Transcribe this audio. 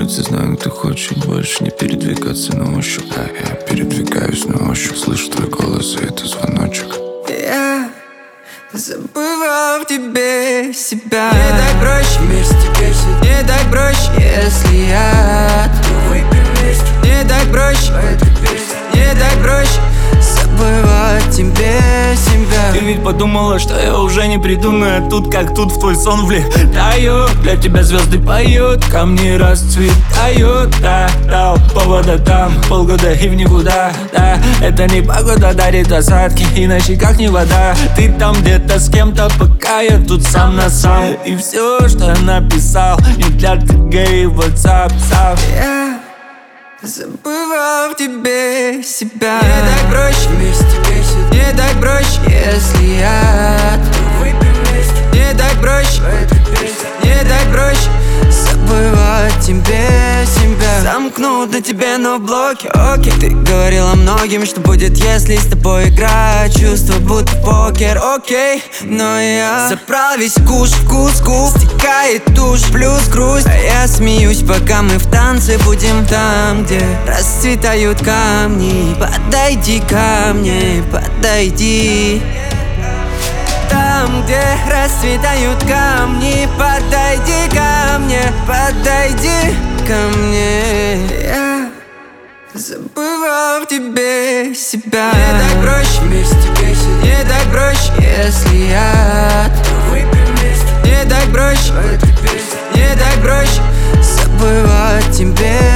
улице, знаю, ты хочешь больше не передвигаться на ощупь. А я передвигаюсь на ощупь, слышу твой голос, и это звоночек. Я забывал в тебе себя. Не так проще вместе песен, не так проще, если я вместе. Не так проще в этой песне, не так проще забывать тебе себя. Ты ведь подумала, что я уже не приду, но я тут как тут в твой сон влетаю. Для тебя звезды поют, камни расцветают. Да, дал повода там, полгода и в никуда. Да, это не погода дарит осадки, иначе как не вода. Ты там где-то с кем-то, пока я тут сам на сам. И все, что я написал, не для ТГ и WhatsApp. Я забывал в тебе себя. Не так проще вместе песен, не так проще, если я вместе. Не так проще в этой песне, не так проще забывать тебе себя. Замкнут на тебе, но в блоке, окей. Ты говорила многим, что будет, если с тобой играть. Чувство будто покер, окей. Но я забрал весь куш, вкус, стекает тушь, плюс грусть. А я смеюсь, пока мы в танце будем там, где расцветают камни. Подойди ко мне, подойди. Там, где расцветают камни, подойди ко мне, подойди ко мне. Я забывал в тебе себя. Не так проще вместе песен, не так проще, если я вместе. Не так проще в этой песне, не так проще забывать тебе